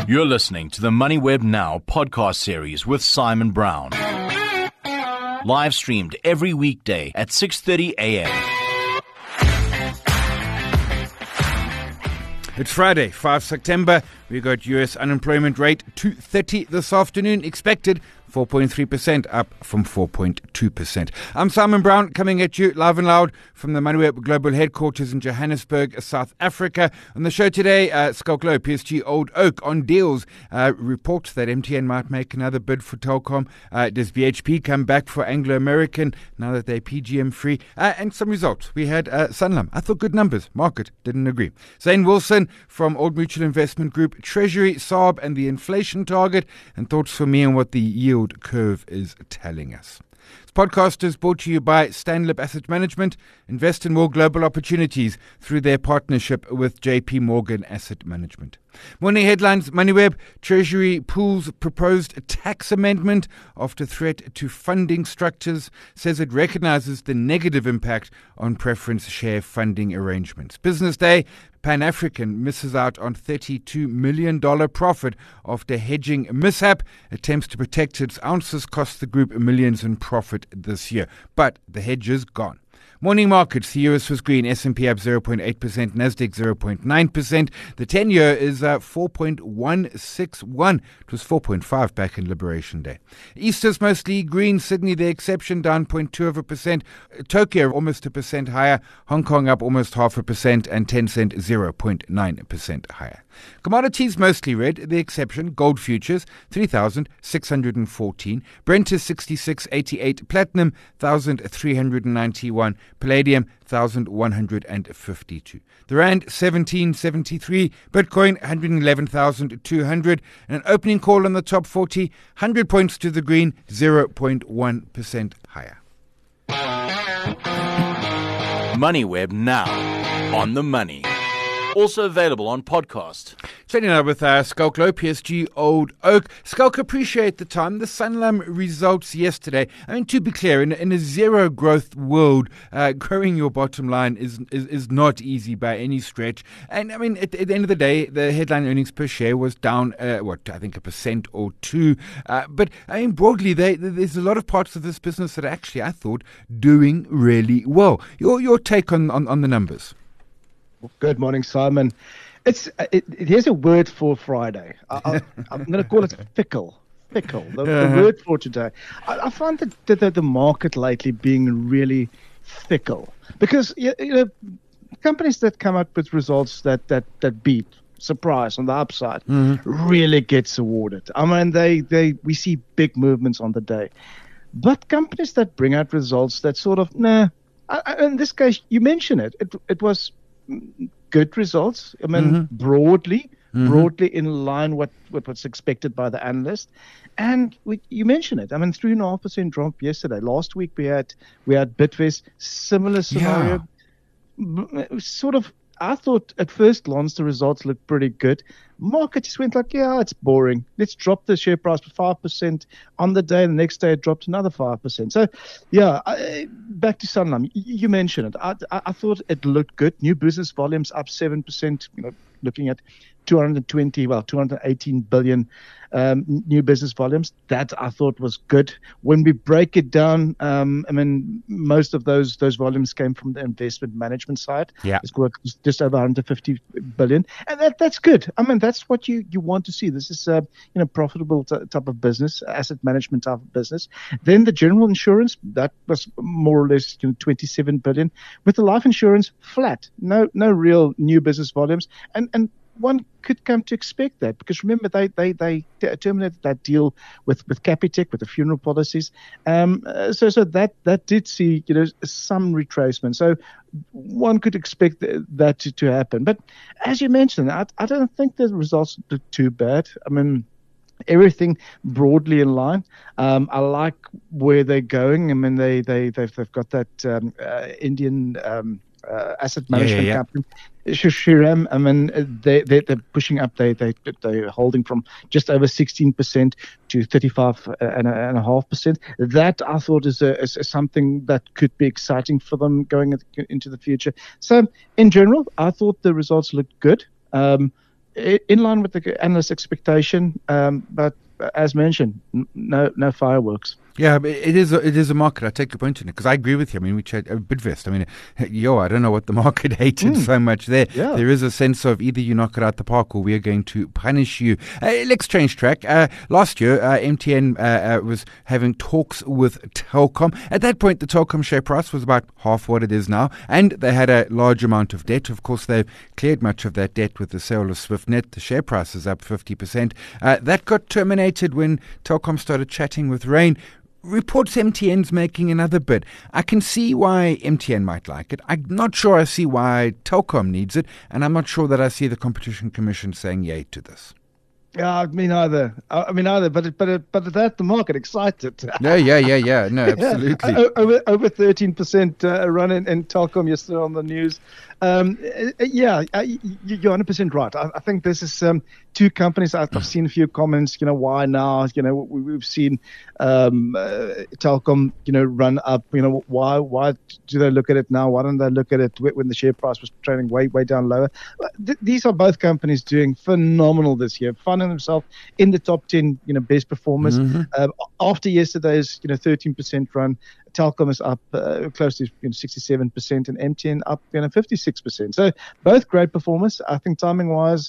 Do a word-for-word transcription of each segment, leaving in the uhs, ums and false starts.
You're listening to the MoneyWeb Now podcast series with Simon Brown. Live streamed every weekday at six thirty a.m. It's Friday, the fifth of September. We got U S unemployment rate two thirty this afternoon, expected four point three percent, up from four point two percent. I'm Simon Brown, coming at you live and loud from the MoneyWeb Global Headquarters in Johannesburg, South Africa. On the show today, uh, Skulk Low, P S G Old Oak on deals, uh, reports that M T N might make another bid for Telkom. Uh, does B H P come back for Anglo American now that they're P G M free? Uh, and some results. We had uh, Sanlam. I thought good numbers. Market didn't agree. Zane Wilson from Old Mutual Investment Group, Treasury, Saab and the inflation target, and thoughts for me on what the yield curve is telling us. This podcast is brought to you by Stanlib Asset Management. Invest in more global opportunities through their partnership with J P Morgan Asset Management. Morning headlines, MoneyWeb. Treasury pulls proposed tax amendment after threat to funding structures, says it recognizes the negative impact on preference share funding arrangements. Business Day, Pan-African misses out on thirty-two million dollars profit after hedging mishap. Attempts to protect its ounces cost the group millions in profit this year, but the hedge is gone. Morning markets, the U S was green, S and P up zero point eight percent, Nasdaq zero point nine percent. The ten-year is uh, four point one six one. It was four point five back in Liberation Day. Easter's mostly green, Sydney the exception, down zero point two of a percent. Tokyo almost a percent higher, Hong Kong up almost half a percent, and Tencent zero point nine percent higher. Commodities mostly red, the exception, gold futures three thousand six hundred fourteen, Brent is sixty-six eighty-eight, platinum one thousand three hundred ninety-one, palladium one thousand one hundred fifty-two. The rand seventeen seventy-three, Bitcoin one hundred eleven thousand two hundred, and an opening call on the top forty, one hundred points to the green, zero point one percent higher. MoneyWeb Now, on the money. Also available on podcast. Starting out with uh, Skulk Low, P S G Old Oak. Skulk, appreciate the time. The Sanlam results yesterday. I mean, to be clear, in, in a zero growth world, uh, growing your bottom line is, is is not easy by any stretch. And I mean, at, at the end of the day, the headline earnings per share was down, uh, what, I think a percent or two. Uh, but I mean, broadly, they, there's a lot of parts of this business that are actually, I thought, doing really well. Your your take on, on, on the numbers? Good morning, Simon. It's it, it, here's a word for Friday. I, I, I'm going to call it fickle. Fickle. The, uh-huh. the word for today. I, I find that the, the, the market lately being really fickle because you, you know companies that come up with results that that that beat, surprise on the upside, mm-hmm. really gets awarded. I mean, they they we see big movements on the day, but companies that bring out results that sort of nah. I, I, in this case, you mentioned it. It it was. Good results. I mean, mm-hmm. broadly, mm-hmm. broadly in line with, with what's expected by the analyst. And we, you mentioned it. I mean, three and a half percent drop yesterday. Last week we had we had Bidvest, similar scenario. Yeah. Sort of. I thought at first glance the results looked pretty good. Market just went like, yeah, it's boring. Let's drop the share price by five percent on the day. The next day it dropped another five percent. So, yeah, I, back to Sanlam. You mentioned it. I, I, I thought it looked good. New business volumes up seven percent, you know, looking at two hundred twenty, well, two hundred eighteen billion um, new business volumes. That I thought was good. When we break it down, um, I mean, most of those those volumes came from the investment management side. Yeah, it's just over one hundred fifty billion, and that that's good. I mean, that's what you, you want to see. This is a you know profitable t- type of business, asset management type of business. Then the general insurance, that was more or less you know, twenty-seven billion. With the life insurance, flat, no no real new business volumes, and and. One could come to expect that because remember they they they terminated that deal with with Capitec with the funeral policies, um, uh, so so that that did see you know some retracement. So one could expect th- that to, to happen. But as you mentioned, I I don't think the results look too bad. I mean. Everything broadly in line. Um, I like where they're going. I mean, they they they've they've got that um, uh, Indian um, uh, asset management yeah, yeah, yeah. company, Shriram. I mean, they they they're pushing up. They they they're holding from just over sixteen percent to thirty-five and a half percent. That I thought is a is something that could be exciting for them going into the future. So in general, I thought the results looked good. Um, in line with the analyst expectation, um, but as mentioned, no no fireworks. Yeah, but it is a, it is a market. I take your point on it because I agree with you. I mean, we chat uh, Bidvest. I mean, yo, I don't know what the market hated mm. so much there. Yeah. There is a sense of either you knock it out the park or we are going to punish you. Uh, let's change track. Uh, last year, uh, M T N uh, uh, was having talks with Telkom. At that point, the Telkom share price was about half what it is now, and they had a large amount of debt. Of course, they've cleared much of that debt with the sale of SwiftNet. The share price is up fifty percent. Uh, that got terminated when Telkom started chatting with Rain. Reports M T N's making another bid. I can see why M T N might like it. I'm not sure I see why Telkom needs it, and I'm not sure that I see the Competition Commission saying yay to this. Yeah, I mean either. I mean either, but but but that the market excited. No, yeah, yeah, yeah. No, absolutely. yeah. Over over thirteen percent uh, run in, in Telkom yesterday on the news. Um, yeah, you're one hundred percent right. I, I think this is um, two companies. I've, I've seen a few comments. You know, why now? You know, we, we've seen um, uh, Telkom, you know, run up. You know, why why do they look at it now? Why don't they look at it when the share price was trading way way down lower? Th- these are both companies doing phenomenal this year, finding themselves in the top ten, you know, best performers. Mm-hmm. Uh, after yesterday's, you know, thirteen percent run, Telkom is up uh, close to you know, sixty-seven percent and M T N up you know, fifty-six percent. So both great performers. I think timing-wise,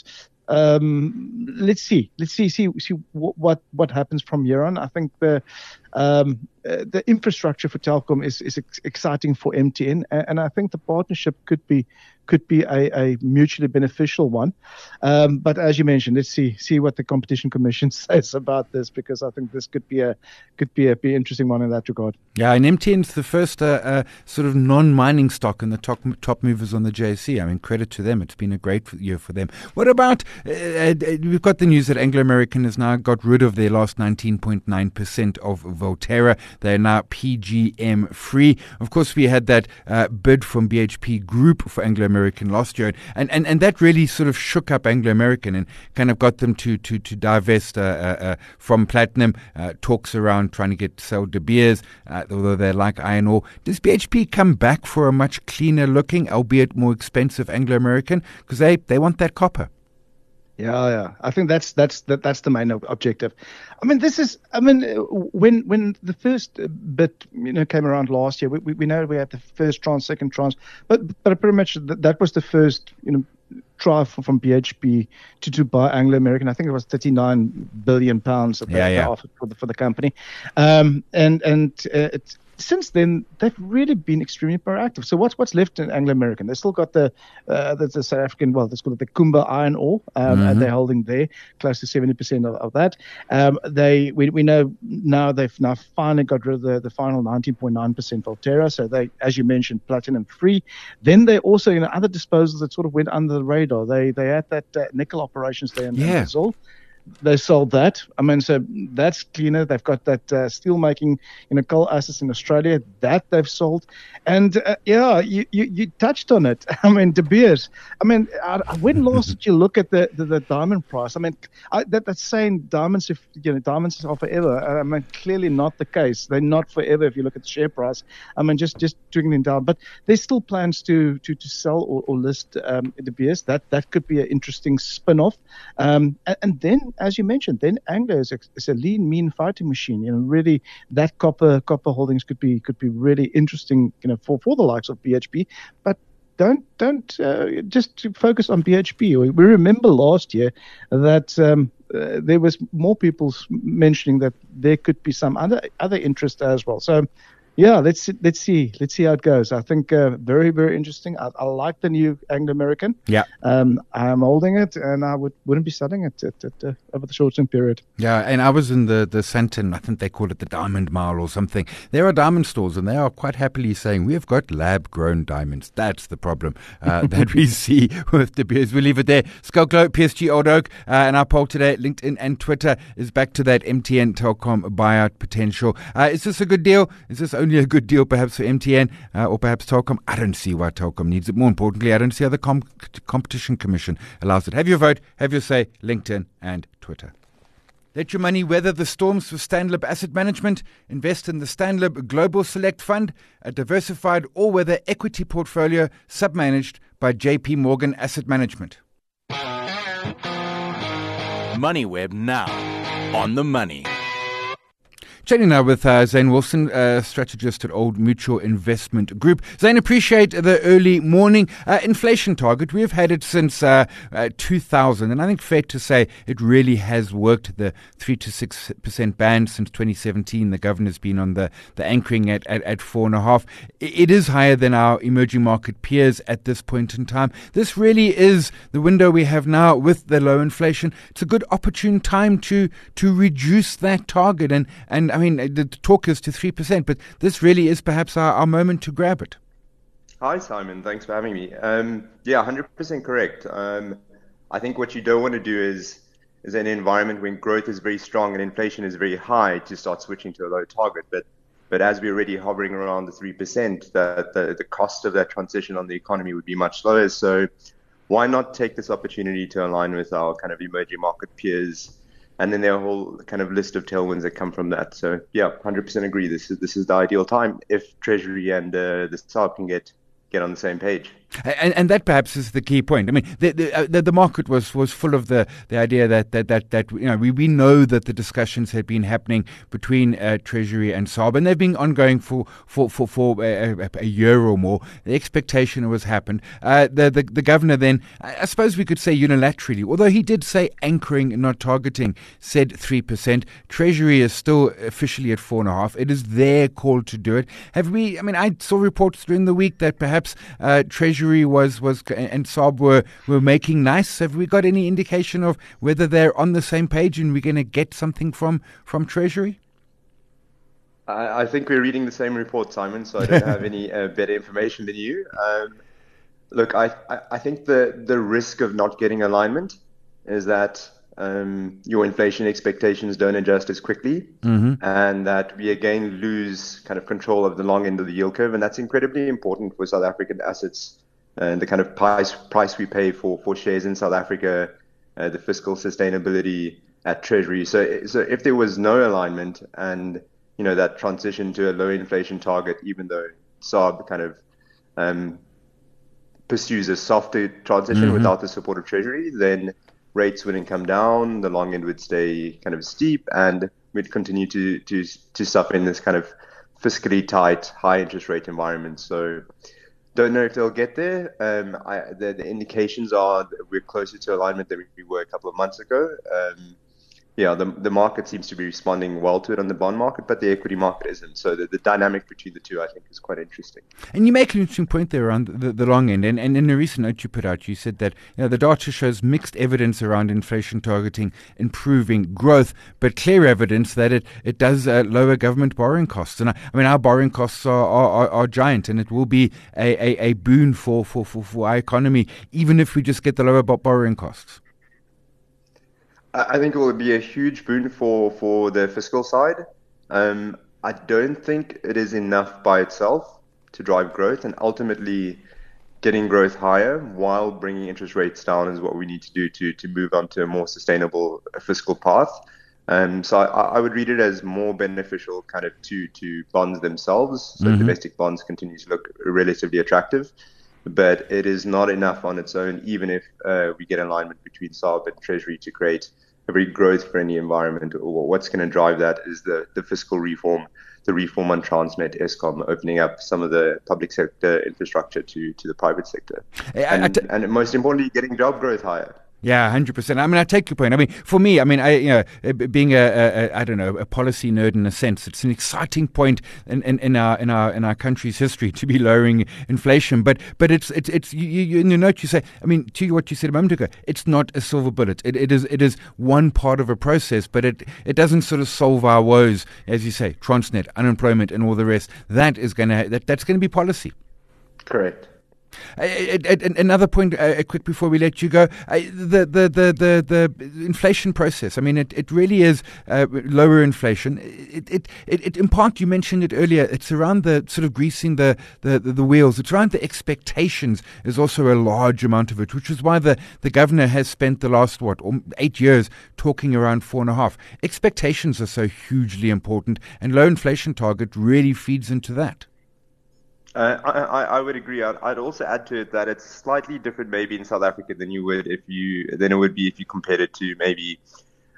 um, let's see. Let's see see see what what happens from here on. I think the um, uh, the infrastructure for Telkom is is ex- exciting for M T N, and, and I think the partnership could be could be a, a mutually beneficial one. Um, but as you mentioned, let's see see what the Competition Commission says about this, because I think this could be a could be a be interesting one in that regard. Yeah, and M T N's the first uh, uh, sort of non-mining stock in the top top movers on the J S E. I mean, credit to them. It's been a great year for them. What about, uh, uh, we've got the news that Anglo American has now got rid of their last nineteen point nine percent of Volterra. They are now P G M free. Of course, we had that uh, bid from B H P Group for Anglo American last year, and, and, and that really sort of shook up Anglo American and kind of got them to to, to divest uh, uh, uh, from platinum. Uh, talks around trying to get sell De Beers, uh, although they're like iron ore. Does B H P come back for a much cleaner looking, albeit more expensive Anglo American? Because they, they want that copper. Yeah, yeah. I think that's that's that, that's the main objective. I mean, this is. I mean, when when the first bit you know came around last year, we we, we know we had the first tranche, second tranche, but but pretty much that, that was the first you know try from, from B H P to to buy Anglo American. I think it was thirty-nine billion pounds that they, yeah, yeah. they offered for the for the company, um, and and uh, it's. Since then, they've really been extremely proactive. So what's what's left in Anglo American? They've still got the uh, the, the South African, well, let's call it the Kumba iron ore, um, mm-hmm. and they're holding there close to seventy percent of, of that. Um, they we we know now they've now finally got rid of the, the final nineteen point nine percent Volterra. So they, as you mentioned, platinum free. Then they also, you know, other disposals that sort of went under the radar. They they had that uh, nickel operations there in, yeah. in Brazil. They sold that. I mean, so that's cleaner. They've got that uh, steel making, you know, coal assets in Australia that they've sold. And uh, yeah, you, you you touched on it. I mean, De Beers. I mean, I, when last did you look at the, the, the diamond price? I mean, I, that, that's saying diamonds, if you know, diamonds are forever. I mean, clearly not the case. They're not forever if you look at the share price. I mean, just just dwindling down. But there's still plans to to to sell or, or list um, De Beers. That that could be an interesting spin-off. Um, and, and then, as you mentioned, then Anglo is a, is a lean, mean fighting machine. You know, really, that copper copper holdings could be could be really interesting. You know, for, for the likes of B H P, but don't don't uh, just focus on B H P. We, we remember last year that um, uh, there was more people mentioning that there could be some other other interest as well. So. Yeah, let's let's see let's see how it goes. I think uh, very very interesting. I, I like the new Anglo American. Yeah, um, I'm holding it, and I would wouldn't be selling it at, at, uh, over the short term period. Yeah, and I was in the the Sandton. I think they call it the Diamond Mile or something. There are diamond stores, and they are quite happily saying we have got lab grown diamonds. That's the problem uh, that we see with De Beers. We'll leave it there. Skulklo, P S G Old Oak, uh, and our poll today, LinkedIn and Twitter, is back to that M T N Telkom buyout potential. Uh, is this a good deal? Is this only a good deal perhaps for M T N uh, or perhaps Telkom? I don't see why Telkom needs it. More importantly, I don't see how the Com- Competition Commission allows it. Have your vote, have your say, LinkedIn and Twitter. Let your money weather the storms with Stanlib Asset Management. Invest in the Stanlib Global Select Fund, a diversified all-weather equity portfolio submanaged by J P Morgan Asset Management. MoneyWeb now. On the money. Chatting now with uh, Zane Wilson, uh, strategist at Old Mutual Investment Group. Zane, appreciate the early morning. Uh, inflation target, we've had it since uh, uh, two thousand, and I think fair to say it really has worked. The three to six percent band since twenty seventeen. The governor's been on the, the anchoring at, at, at four and a half. It is higher than our emerging market peers at this point in time. This really is the window we have now with the low inflation. It's a good opportune time to to reduce that target, and and I mean, the talk is to three percent, but this really is perhaps our, our moment to grab it. Hi, Simon. Thanks for having me. Um, yeah, one hundred percent correct. Um, I think what you don't want to do is, is in an environment when growth is very strong and inflation is very high to start switching to a low target. But but as we're already hovering around the three percent, the, the, the cost of that transition on the economy would be much lower. So why not take this opportunity to align with our kind of emerging market peers? And then there are a whole kind of list of tailwinds that come from that. So yeah, one hundred percent agree. This is this is the ideal time if Treasury and uh, the S A R B can get get on the same page. And, and that perhaps is the key point. I mean, the the, uh, the, the market was, was full of the, the idea that, that, that, that you know we, we know that the discussions had been happening between uh, Treasury and S A R B, and they've been ongoing for for for, for a, a, a year or more. The expectation was happened. Uh, the, the the governor then, I suppose we could say unilaterally, although he did say anchoring, not targeting, said three percent. Treasury is still officially at four and a half. It is their call to do it. Have we? I mean, I saw reports during the week that perhaps uh, Treasury was was and S A R B were, were making nice. Have we got any indication of whether they're on the same page and we're going to get something from from Treasury? I, I think we're reading the same report, Simon, so I don't have any uh, better information than you. Um, look, I, I I think the the risk of not getting alignment is that um, your inflation expectations don't adjust as quickly, mm-hmm. and that we again lose kind of control of the long end of the yield curve, and that's incredibly important for South African assets. And the kind of price price we pay for, for shares in South Africa, uh, the fiscal sustainability at Treasury. So so if there was no alignment and you know that transition to a low inflation target, even though S A R B kind of um, pursues a softer transition mm-hmm. without the support of Treasury, then rates wouldn't come down, the long end would stay kind of steep, and we'd continue to to to suffer in this kind of fiscally tight, high interest rate environment. So. Don't know if they'll get there. Um, I, the, the indications are that we're closer to alignment than we were a couple of months ago. Um, yeah, the the market seems to be responding well to it on the bond market, but the equity market isn't. So the, the dynamic between the two, I think, is quite interesting. And you make an interesting point there around the, the long end. And, and in a recent note you put out, you said that you know the data shows mixed evidence around inflation targeting improving growth, but clear evidence that it it does uh, lower government borrowing costs. And I, I mean, our borrowing costs are are, are, are giant, and it will be a, a, a boon for, for, for, for our economy, even if we just get the lower borrowing costs. I think it will be a huge boon for, for the fiscal side. Um, I don't think it is enough by itself to drive growth, and ultimately getting growth higher while bringing interest rates down is what we need to do to, to move on to a more sustainable fiscal path. Um, so I, I would read it as more beneficial kind of to, to bonds themselves. So mm-hmm. domestic bonds continue to look relatively attractive, but it is not enough on its own, even if uh, we get alignment between S A R B and Treasury to create a very growth-friendly environment. Or what's going to drive that is the, the fiscal reform, the reform on Transnet, Eskom, opening up some of the public sector infrastructure to, to the private sector. And, I t- and most importantly, getting job growth higher. Yeah, one hundred percent. I mean, I take your point. I mean, for me, I mean, I you know, being a, a I don't know, a policy nerd in a sense, it's an exciting point in, in, in our in our in our country's history to be lowering inflation. But but it's it's it's you, you, in your note you say, I mean, to what you said a moment ago, it's not a silver bullet. It it is it is one part of a process, but it it doesn't sort of solve our woes, as you say, Transnet, unemployment, and all the rest. That is going to that that's going to be policy. Correct. Uh, another point, uh, quick before we let you go, uh, the, the, the, the, the inflation process. I mean, it, it really is uh, lower inflation. It, it, it, it, in part, you mentioned it earlier, it's around the sort of greasing the, the, the, the wheels. It's around the expectations is also a large amount of it, which is why the, the governor has spent the last, what, eight years talking around four and a half. Expectations are so hugely important, and low inflation target really feeds into that. Uh, I, I would agree. I'd, I'd also add to it that it's slightly different maybe in South Africa than you would if you than it would be if you compared it to maybe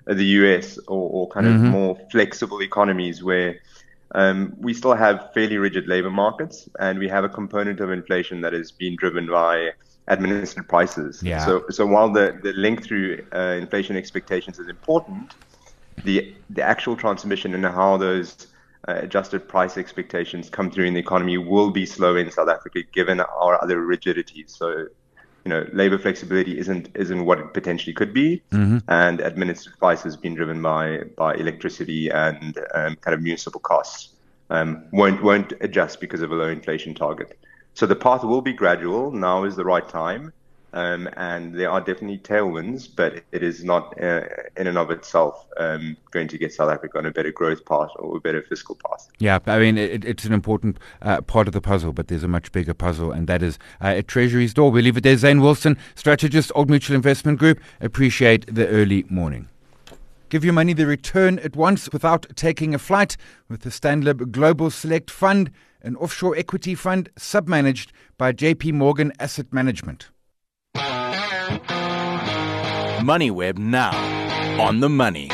the U S or, or kind of Mm-hmm. more flexible economies where um, we still have fairly rigid labor markets, and we have a component of inflation that is being driven by administered prices. Yeah. So, so while the, the link through uh, inflation expectations is important, the the actual transmission and how those uh, adjusted price expectations come through in the economy will be slow in South Africa, given our other rigidities. So, you know, labor flexibility isn't isn't what it potentially could be, Mm-hmm. and administered prices being driven by by electricity and um, kind of municipal costs um, won't won't adjust because of a low inflation target. So the path will be gradual. Now is the right time. Um, and there are definitely tailwinds, but it is not uh, in and of itself um, going to get South Africa on a better growth path or a better fiscal path. Yeah, I mean, it, it's an important uh, part of the puzzle, but there's a much bigger puzzle, and that is uh, at Treasury's door. We leave it there. Zane Wilson, strategist, Old Mutual Investment Group. Appreciate the early morning. Give your money the return at once without taking a flight with the StanLib Global Select Fund, an offshore equity fund submanaged by J P Morgan Asset Management. MoneyWeb now on the money.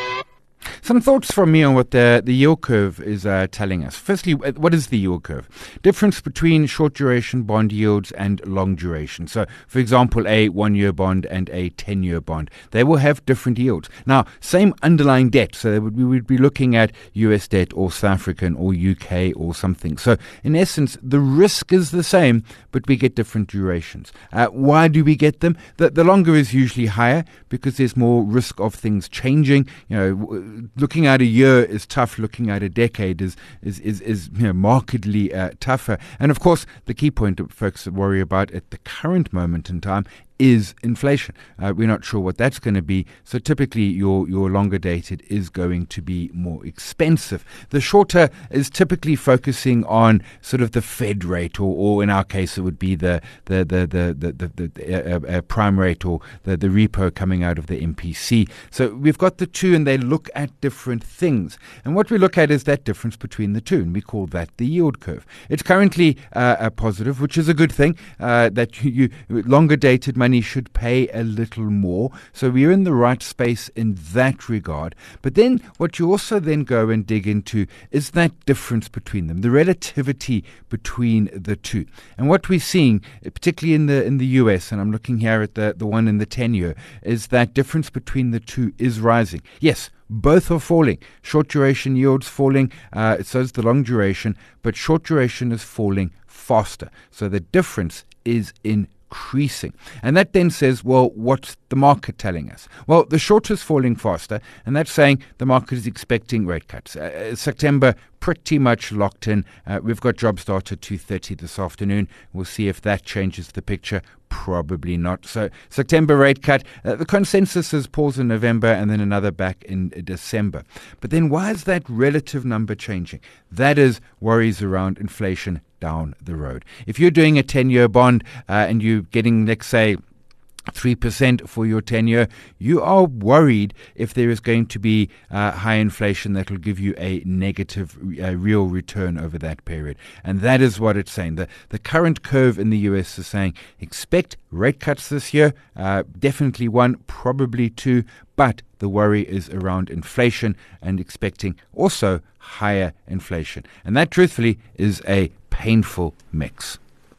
Some thoughts from me on what the, the yield curve is uh, telling us. Firstly, what is the yield curve? Difference between short duration bond yields and long duration. So, for example, a one-year bond and a ten-year bond. They will have different yields. Now, same underlying debt. So we would be looking at U S debt or South African or U K or something. So, in essence, the risk is the same, but we get different durations. Uh, why do we get them? The, the longer is usually higher because there's more risk of things changing. You know, w- looking at a year is tough. Looking at a decade is is is, is you know, markedly uh, tougher. And of course, the key point that folks worry about at the current moment in time is inflation. Uh, we're not sure what that's going to be. So typically your, your longer dated is going to be more expensive. The shorter is typically focusing on sort of the Fed rate, or, or in our case it would be the the the the the, the, the uh, uh, prime rate, or the, the repo coming out of the M P C. So we've got the two, and they look at different things. And what we look at is that difference between the two, and we call that the yield curve. It's currently uh, a positive, which is a good thing, uh, that you, you longer dated money should pay a little more. So we're in the right space in that regard. But then what you also then go and dig into is that difference between them, the relativity between the two. And what we're seeing, particularly in the in the U S, and I'm looking here at the, the one in the ten-year, is that difference between the two is rising. Yes, both are falling. Short duration yields falling, uh, so is the long duration, but short duration is falling faster. So the difference is in increasing. And that then says, well, what's the market telling us? Well, the short is falling faster, and that's saying the market is expecting rate cuts. Uh, September pretty much locked in. Uh, we've got jobs start at two thirty this afternoon. We'll see if that changes the picture. Probably not. So September rate cut. Uh, the consensus is pause in November and then another back in December. But then why is that relative number changing? That is worries around inflation down the road. If you're doing a ten-year bond uh, and you're getting, let's say, three percent for your ten-year, you are worried if there is going to be uh, high inflation that will give you a negative uh, real return over that period. And that is what it's saying. The, the current curve in the U S is saying expect rate cuts this year, uh, definitely one, probably two, but the worry is around inflation and expecting also higher inflation. And that, truthfully, is a painful mix.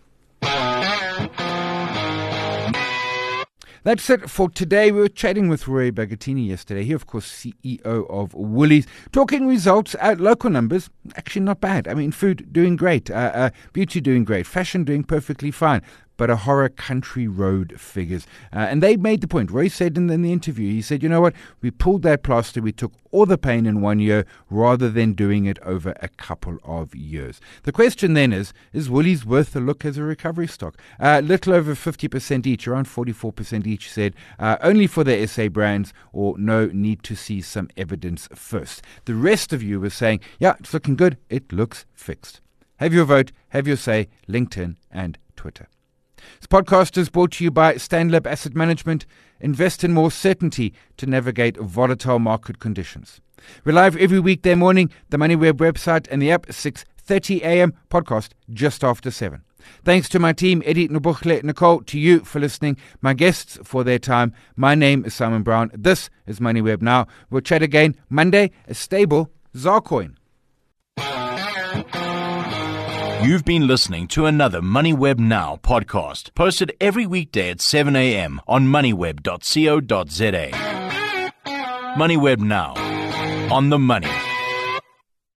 That's it for today. We were chatting with Roy Bagattini yesterday. He, of course, C E O of Woolies. Talking results, uh, local numbers, actually not bad. I mean, food doing great, uh, uh, beauty doing great, fashion doing perfectly fine. But a horror country road figures. Uh, and they made the point. Roy said in the, in the interview, he said, you know what, we pulled that plaster, we took all the pain in one year rather than doing it over a couple of years. The question then is, is Woolies worth a look as a recovery stock? A uh, little over fifty percent each, around forty-four percent each said, uh, only for the S A brands, or no, need to see some evidence first. The rest of you were saying, yeah, it's looking good, it looks fixed. Have your vote, have your say, LinkedIn and Twitter. This podcast is brought to you by StanLib Asset Management. Invest in more certainty to navigate volatile market conditions. We're live every weekday morning, the MoneyWeb website and the app, six thirty a.m. podcast just after seven. Thanks to my team, Eddie, Nobuchle, Nicole, to you for listening, my guests for their time. My name is Simon Brown. This is MoneyWeb Now. We'll chat again Monday, a stable Zarcoin. You've been listening to another MoneyWeb Now podcast, posted every weekday at seven a.m. on moneyweb dot co dot za. MoneyWeb Now, on the money.